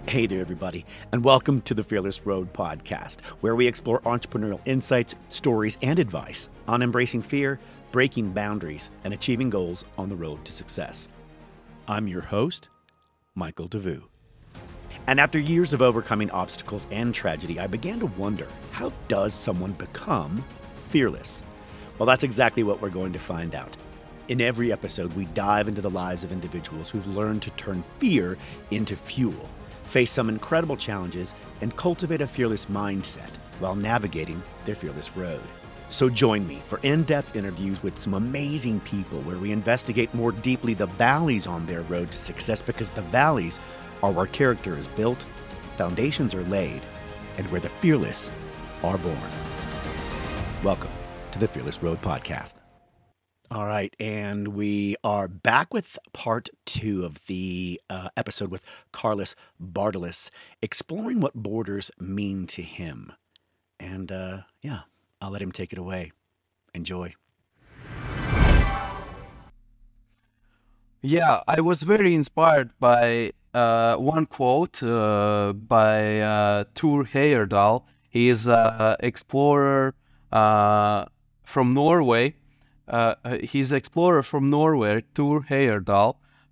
Hey there, everybody, and welcome to the Fearless Road podcast, where we explore entrepreneurial insights, stories, and advice on embracing fear, breaking boundaries, and achieving goals on the road to success. I'm your host, Michael DeVue. And after years of overcoming obstacles and tragedy, I began to wonder, how does someone become fearless? Well, that's exactly what we're going to find out. In every episode, we dive into the lives of individuals who've learned to turn fear into fuel, face some incredible challenges, and cultivate a fearless mindset while navigating their fearless road. So join me for in-depth interviews with some amazing people where we investigate more deeply the valleys on their road to success, because the valleys are where character is built, foundations are laid, and where the fearless are born. Welcome to the Fearless Road podcast. All right, and we are back with part 2 of the episode with Carlos Bartolus, exploring what borders mean to him. And I'll let him take it away. Enjoy. Yeah, I was very inspired by one quote by Thor Heyerdahl. He is an explorer from Norway. He's an explorer from Norway, Thor Heyerdahl.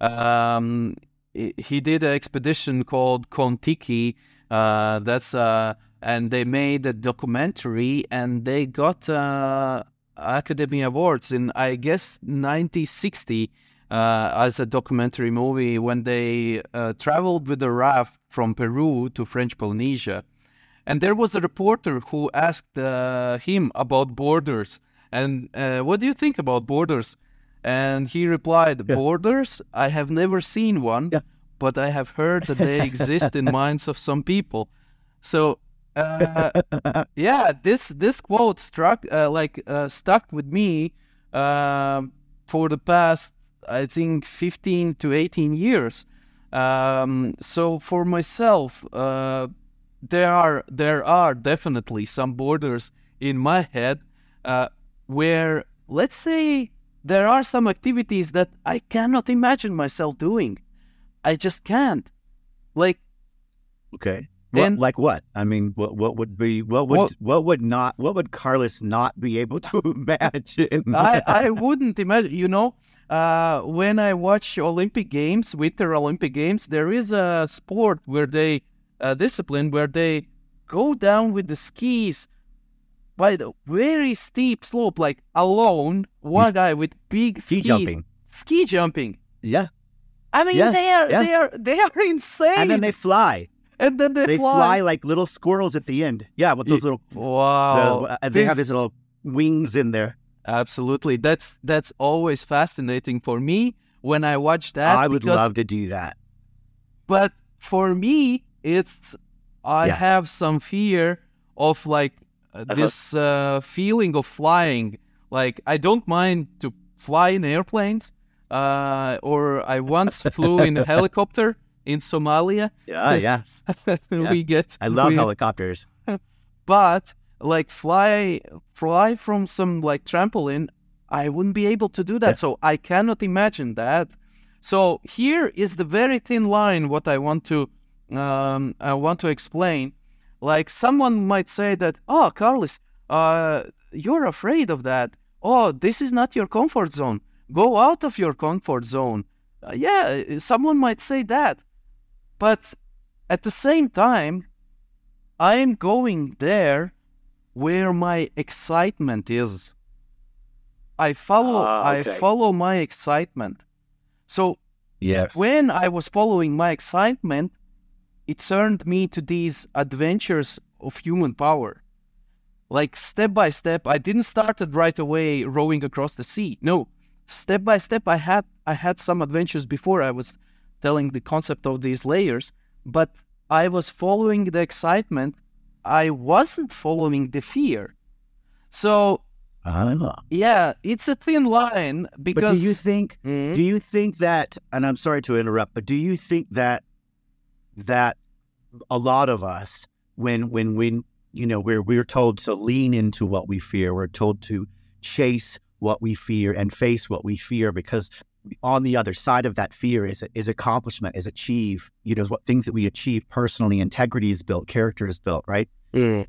He did an expedition called Kon-Tiki. And they made a documentary, and they got Academy Awards in, I guess, 1960 as a documentary movie when they traveled with a raft from Peru to French Polynesia. And there was a reporter who asked him about borders. And what do you think about borders? And he replied, borders? I have never seen one, but I have heard that they exist in minds of some people. So, this quote stuck with me for the past, I think, 15 to 18 years. So for myself, there are definitely some borders in my head where, let's say, there are some activities that I cannot imagine myself doing. I just can't. Okay. Like what? I mean, what would Carlos not be able to imagine? I wouldn't imagine. When I watch Olympic Games, Winter Olympic Games, there is a sport where discipline where they go down with the skis by the very steep slope, like alone, one guy with big ski jumping. Ski jumping. Yeah. I mean, they are insane. And then they fly. And then they fly like little squirrels at the end. Yeah, with those little... Wow. They have these little wings in there. Absolutely. That's always fascinating for me when I watch that. I would love to do that. But for me, I have some fear of this feeling of flying. Like, I don't mind to fly in airplanes, or I once flew in a helicopter in Somalia. Yeah. I love helicopters. But fly from some trampoline, I wouldn't be able to do that. So I cannot imagine that. So here is the very thin line. What I want to explain. Like, someone might say that, oh, Carlos, you're afraid of that. Oh, this is not your comfort zone. Go out of your comfort zone. Someone might say that. But at the same time, I am going there where my excitement is. I follow my excitement. So when I was following my excitement, it turned me to these adventures of human power. Like, step by step, I didn't start it right away rowing across the sea. No, step by step, I had some adventures before I was telling the concept of these layers, but I was following the excitement. I wasn't following the fear. So, it's a thin line, because... But do you think that, and I'm sorry to interrupt, but do you think that a lot of us, when we're told to lean into what we fear, we're told to chase what we fear and face what we fear, because on the other side of that fear is accomplishment, is achieve, what things that we achieve personally. Integrity is built, character is built, right? Mm.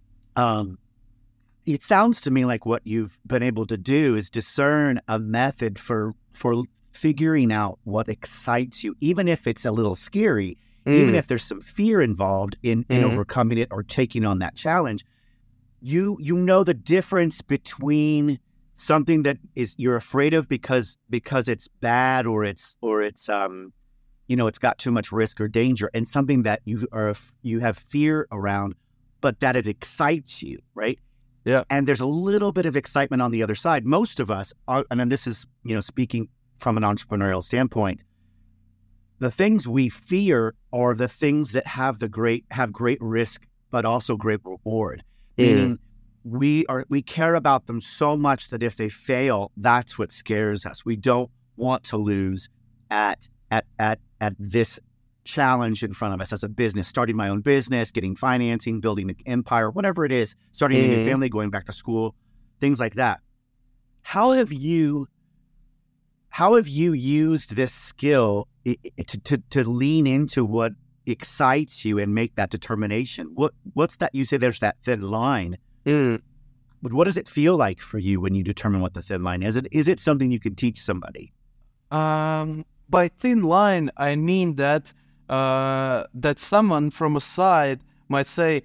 It sounds to me like what you've been able to do is discern a method for figuring out what excites you, even if it's a little scary, even if there's some fear involved in overcoming it or taking on that challenge. You know the difference between something that is you're afraid of because it's bad or it's it's got too much risk or danger, and something that you have fear around, but that it excites you, right? Yeah. And there's a little bit of excitement on the other side. Most of us are, and then this is, speaking from an entrepreneurial standpoint, the things we fear are the things that have great risk, but also great reward. Meaning we care about them so much that if they fail, that's what scares us. We don't want to lose at this challenge in front of us as a business, starting my own business, getting financing, building an empire, whatever it is, starting a new family, going back to school, things like that. How have you used this skill to lean into what excites you and make that determination? What's that? You say there's that thin line. But what does it feel like for you when you determine what the thin line is? Is it something you can teach somebody? By thin line, I mean that someone from a side might say,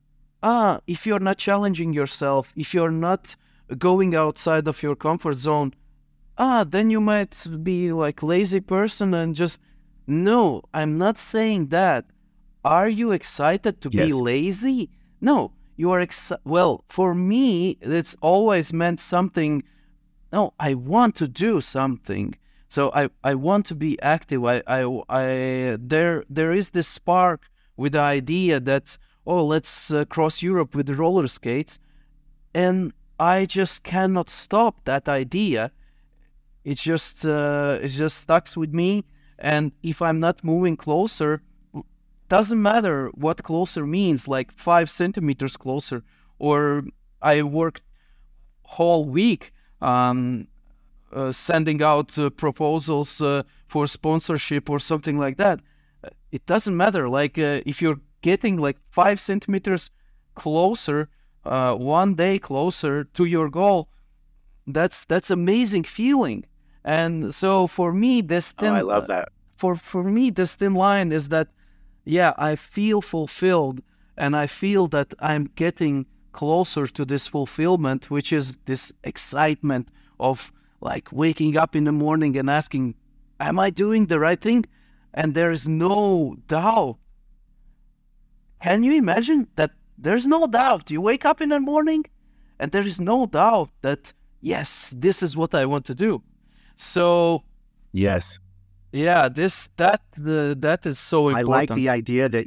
if you're not challenging yourself, if you're not going outside of your comfort zone, then you might be like lazy person and just, no, I'm not saying that. Are you excited to be lazy? No, you are well, for me, it's always meant something. No, I want to do something. So I want to be active. There is this spark with the idea that, let's cross Europe with roller skates, and I just cannot stop that idea. It just stuck with me, and if I'm not moving closer, doesn't matter what closer means, like 5 centimeters closer, or I worked whole week sending out proposals for sponsorship or something like that. It doesn't matter. Like if you're getting like 5 centimeters closer, one day closer to your goal, that's amazing feeling. And so for me, this thin, I love that. For me, this thin line is that, I feel fulfilled, and I feel that I'm getting closer to this fulfillment, which is this excitement of like waking up in the morning and asking, am I doing the right thing? And there is no doubt. Can you imagine that there's no doubt? You wake up in the morning and there is no doubt that, yes, this is what I want to do. So, yes. Yeah, that is so important. I like the idea that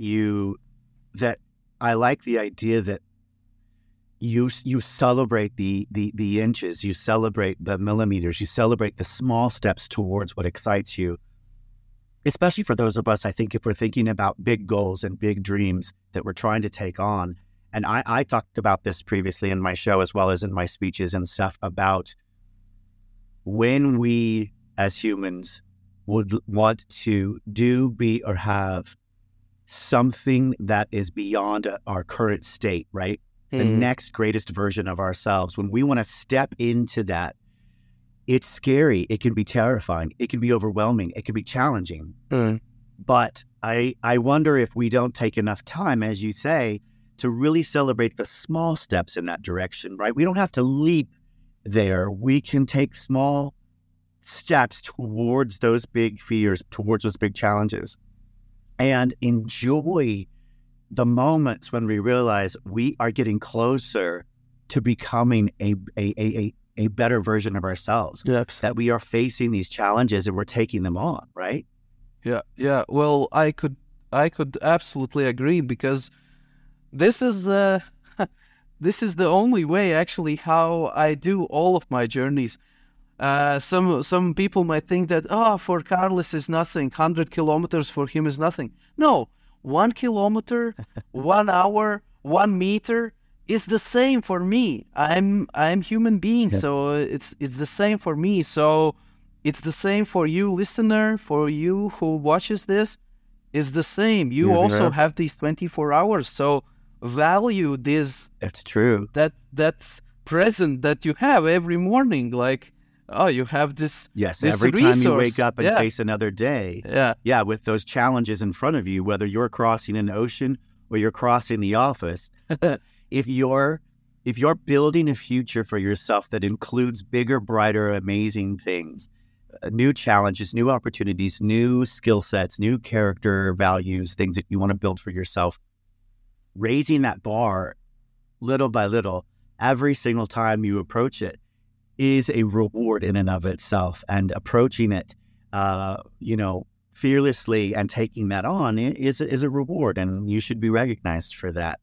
you celebrate the inches, you celebrate the millimeters, you celebrate the small steps towards what excites you. Especially for those of us, I think, if we're thinking about big goals and big dreams that we're trying to take on. And I talked about this previously in my show, as well as in my speeches and stuff, about when we as humans would want to do, be, or have something that is beyond our current state, right? The next greatest version of ourselves. When we want to step into that, it's scary. It can be terrifying. It can be overwhelming. It can be challenging. But I wonder if we don't take enough time, as you say, to really celebrate the small steps in that direction, right? We don't have to leap there. We can take small steps towards those big fears, towards those big challenges, and enjoy the moments when we realize we are getting closer to becoming a better version of ourselves. Yes. That we are facing these challenges and we're taking them on, right? Yeah. Well, I could absolutely agree, because this is the only way, actually, how I do all of my journeys. Some people might think that, for Carlis is nothing. 100 kilometers for him is nothing. No, 1 kilometer, 1 hour, 1 meter is the same for me. I'm human being, so it's the same for me. So it's the same for you, listener, for you who watches this. It's the same. You also have these 24 hours. So value this. It's true. That's present that you have every morning. Like, oh, you have this. Yes, this every resource. time you wake up and face another day. Yeah. With those challenges in front of you, whether you're crossing an ocean or you're crossing the office, if you're building a future for yourself that includes bigger, brighter, amazing things, new challenges, new opportunities, new skill sets, new character values, things that you want to build for yourself, raising that bar little by little every single time you approach it is a reward in and of itself. And approaching it, fearlessly and taking that on is a reward, and you should be recognized for that.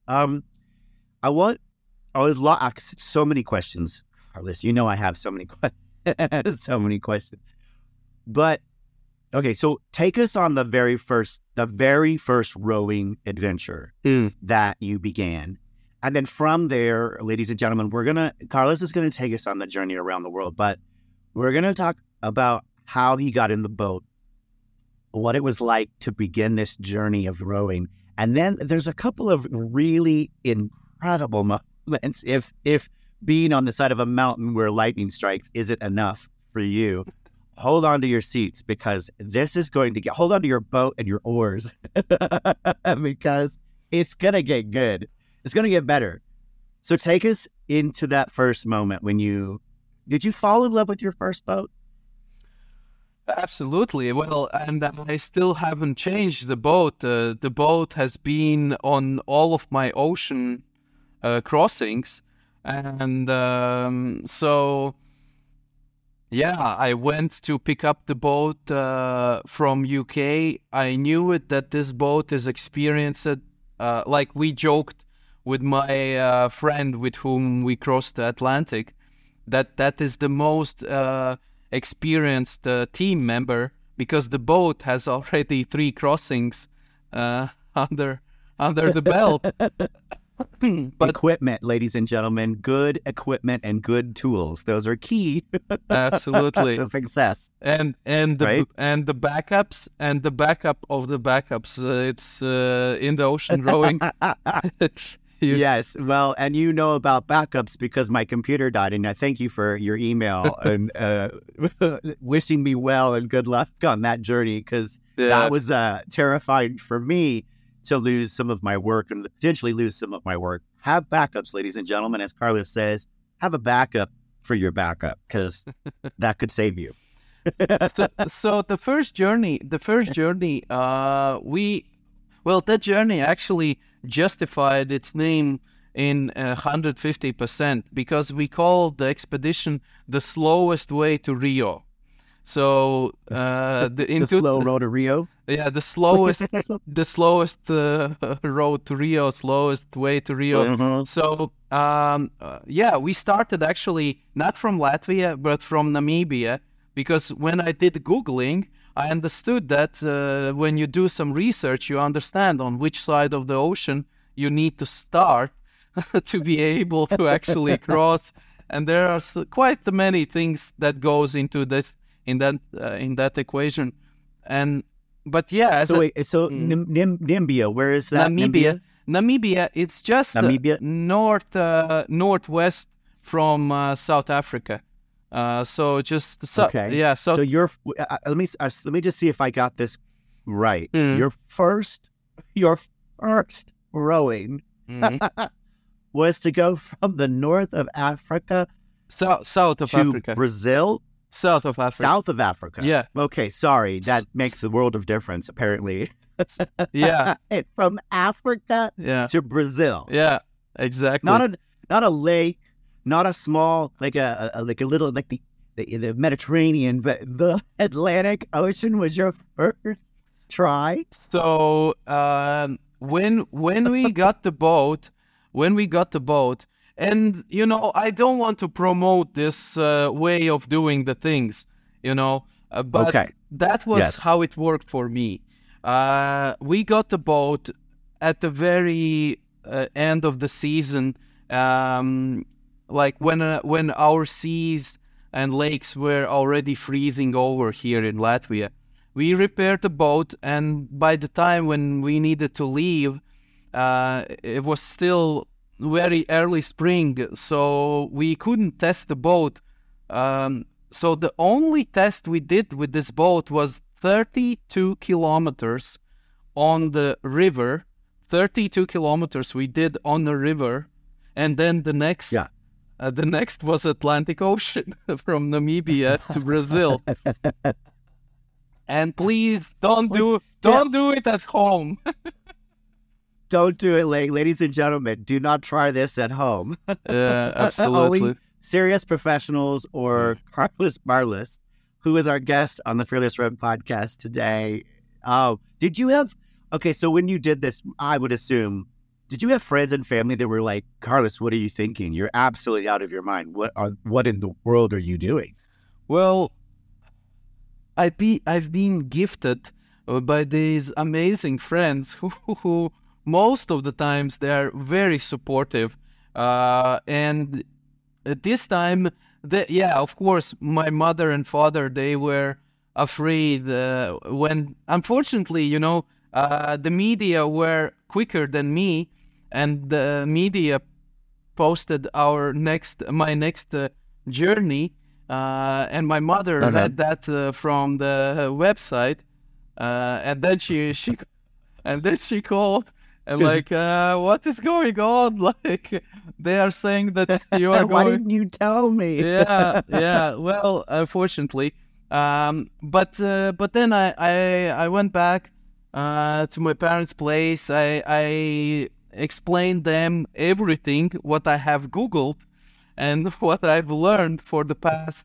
So many questions, Carlos. I have so many questions. But okay, so take us on the very first rowing adventure that you began. And then from there, ladies and gentlemen, Carlos is gonna take us on the journey around the world, but we're gonna talk about how he got in the boat, what it was like to begin this journey of rowing. And then there's a couple of really incredible moments. If being on the side of a mountain where lightning strikes isn't enough for you, hold on to your seats, because this is going to hold on to your boat and your oars because it's going to get good. It's going to get better. So take us into that first moment when did you fall in love with your first boat? Absolutely. Well, and I still haven't changed the boat. The boat has been on all of my ocean crossings. And so, I went to pick up the boat from UK. I knew that this boat is experienced. Like we joked with my friend with whom we crossed the Atlantic, that is the most experienced team member, because the boat has already 3 crossings under the belt. But equipment, ladies and gentlemen, good equipment and good tools, those are key. Absolutely. To success. And the backups and the backup of the backups, it's in the ocean rowing. Yes, well, and about backups because my computer died, and I thank you for your email and wishing me well and good luck on that journey, because that was terrifying for me to lose some of my work and potentially lose some of my work. Have backups, ladies and gentlemen. As Carlos says, have a backup for your backup, because that could save you. So the first journey, that journey actually justified its name in 150%, because we called the expedition the slowest way to Rio. So the slow road to Rio. Yeah, the slowest road to Rio, slowest way to Rio. Mm-hmm. So we started actually not from Latvia but from Namibia, because when I did Googling, I understood that when you do some research, you understand on which side of the ocean you need to start to be able to actually cross. And there are quite many things that goes into this in that equation. Namibia, where is that? Namibia, it's just northwest from South Africa. So you're. Let me just see if I got this right. Your first rowing was to go from the north of Africa, south of Africa, Brazil, south of Africa. Yeah. Okay. Sorry, that makes the world of difference. Apparently. Yeah. From Africa to Brazil. Yeah. Exactly. Not a lake. Not a small, like a little, like the Mediterranean, but the Atlantic Ocean was your first try. So when we got the boat, and I don't want to promote this way of doing the things, but that was how it worked for me. We got the boat at the very end of the season. Like when our seas and lakes were already freezing over here in Latvia. We repaired the boat, and by the time when we needed to leave, it was still very early spring, so we couldn't test the boat. So the only test we did with this boat was 32 kilometers on the river. 32 kilometers we did on the river, and then the next was Atlantic Ocean from Namibia to Brazil. And please don't do it at home. Don't do it, ladies and gentlemen. Do not try this at home. Yeah, absolutely. Only serious professionals or Carlos Marlis, who is our guest on the Fearless Road podcast today. Did you have? Okay, so when you did this, I would assume, did you have friends and family that were like, Carlos, what are you thinking? You're absolutely out of your mind. What in the world are you doing? Well, I've been gifted by these amazing friends who most of the times they are very supportive. And at this time, of course, my mother and father, they were afraid when, unfortunately, the media were quicker than me, and the media posted my next journey, and my mother read that from the website, and then she called and like, what is going on? Like, they are saying that you are Why didn't you tell me? yeah. Well, unfortunately, but then I went back to my parents' place. I explained them everything what I have Googled and what I've learned for the past.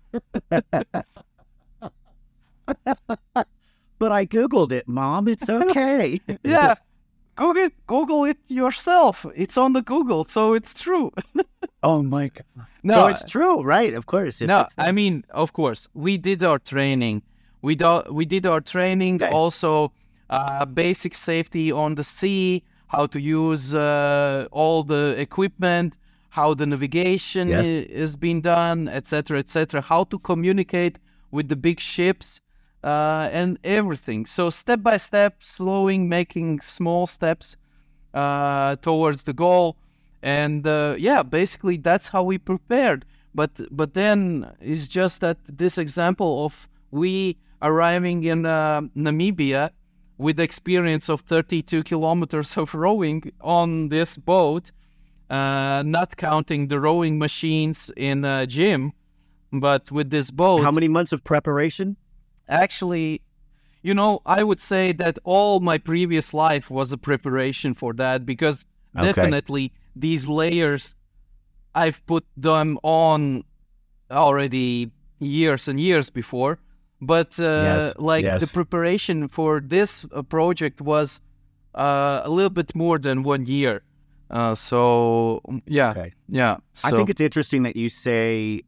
But I Googled it, Mom. It's okay. Yeah, Google it yourself. It's on the Google, so it's true. Oh my God! No, so it's true, right? Of course. I mean, of course, we did our training. We did our training also. Basic safety on the sea, how to use all the equipment, how the navigation is being done, etc., how to communicate with the big ships, and everything. So step by step, slowing, making small steps towards the goal. And basically that's how we prepared. But then it's just that this example of we arriving in Namibia with experience of 32 kilometers of rowing on this boat, not counting the rowing machines in a gym, but with this boat. How many months of preparation? Actually, I would say that all my previous life was a preparation for that, because definitely these layers, I've put them on already years and years before. But the preparation for this project was a little bit more than 1 year. So. I think it's interesting that you say,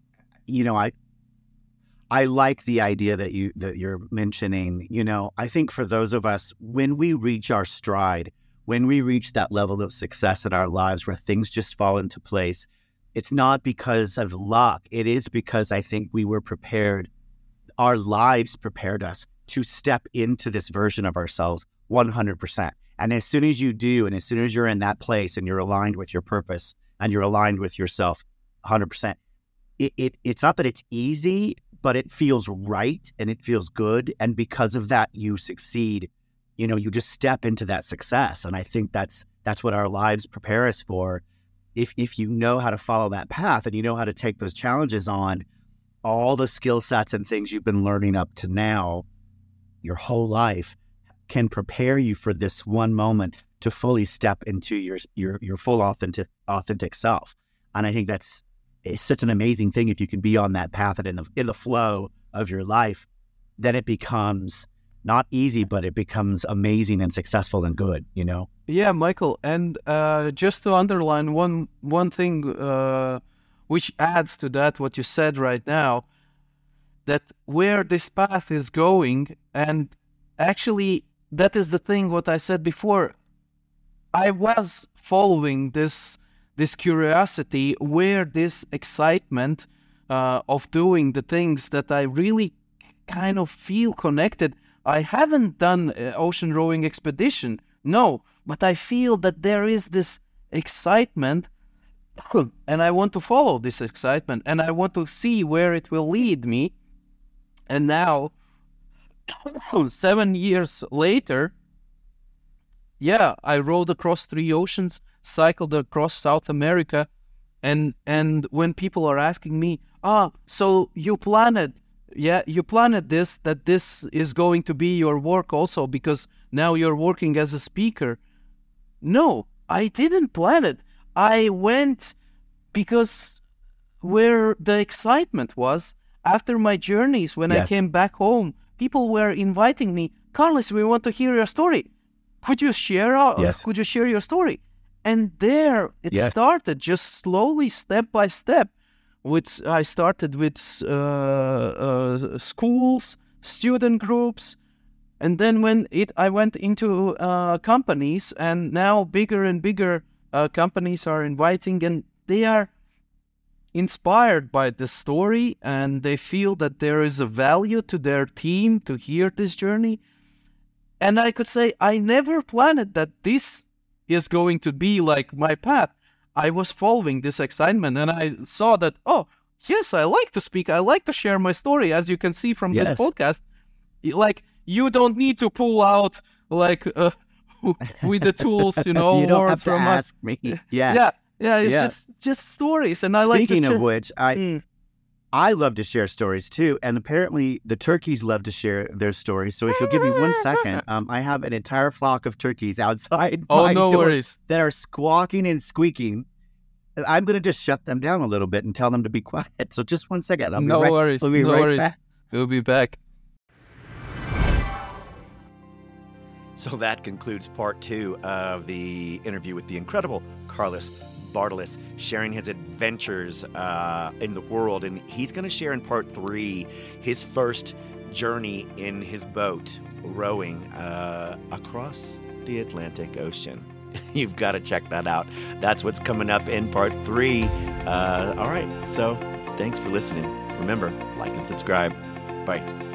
I like the idea that you're mentioning. I think for those of us, when we reach our stride, when we reach that level of success in our lives where things just fall into place, it's not because of luck. It is because I think we were prepared. Our lives prepared us to step into this version of ourselves 100%. And as soon as you do, and as soon as you're in that place and you're aligned with your purpose and you're aligned with yourself 100%, it's not that it's easy, but it feels right and it feels good. And because of that, you succeed. You just step into that success. And I think that's what our lives prepare us for. If you know how to follow that path and you know how to take those challenges on, all the skill sets and things you've been learning up to now, your whole life, can prepare you for this one moment to fully step into your full authentic self. And I think it's such an amazing thing if you can be on that path and in the flow of your life, then it becomes not easy, but it becomes amazing and successful and good, Yeah, Michael. And just to underline one thing, which adds to that, what you said right now, that where this path is going, and actually that is the thing what I said before. I was following this curiosity, where this excitement of doing the things that I really kind of feel connected. I haven't done an ocean rowing expedition, no, but I feel that there is this excitement, and I want to follow this excitement, and I want to see where it will lead me. And now, 7 years later, yeah, I rowed across 3 oceans, cycled across South America, and when people are asking me, so you planned this, that this is going to be your work also, because now you're working as a speaker. No, I didn't plan it. I went because where the excitement was. After my journeys, when I came back home, people were inviting me, Carlos, we want to hear your story. Could you share your story? And there it started, just slowly, step by step. I started with schools, student groups, and then I went into companies, and now bigger and bigger companies are inviting, and they are inspired by the story, and they feel that there is a value to their team to hear this journey. And I could say I never planned that this is going to be like my path. I was following this excitement, and I saw that, oh, yes, I like to speak. I like to share my story, as you can see from this podcast. Like, you don't need to pull out, like, with the tools, you don't have to ask me. Yeah, it's just stories. And I like to Speaking of which, I love to share stories too, and apparently the turkeys love to share their stories. So if you'll give me 1 second, I have an entire flock of turkeys outside my door worries. That are squawking and squeaking. I'm going to just shut them down a little bit and tell them to be quiet. So just 1 second. No worries. We'll be right back. We'll be back. So that concludes part 2 of the interview with the incredible Carlos Bartolus, sharing his adventures in the world. And he's going to share in part 3 his first journey in his boat, rowing across the Atlantic Ocean. You've got to check that out. That's what's coming up in part 3. All right, so thanks for listening. Remember, like and subscribe. Bye.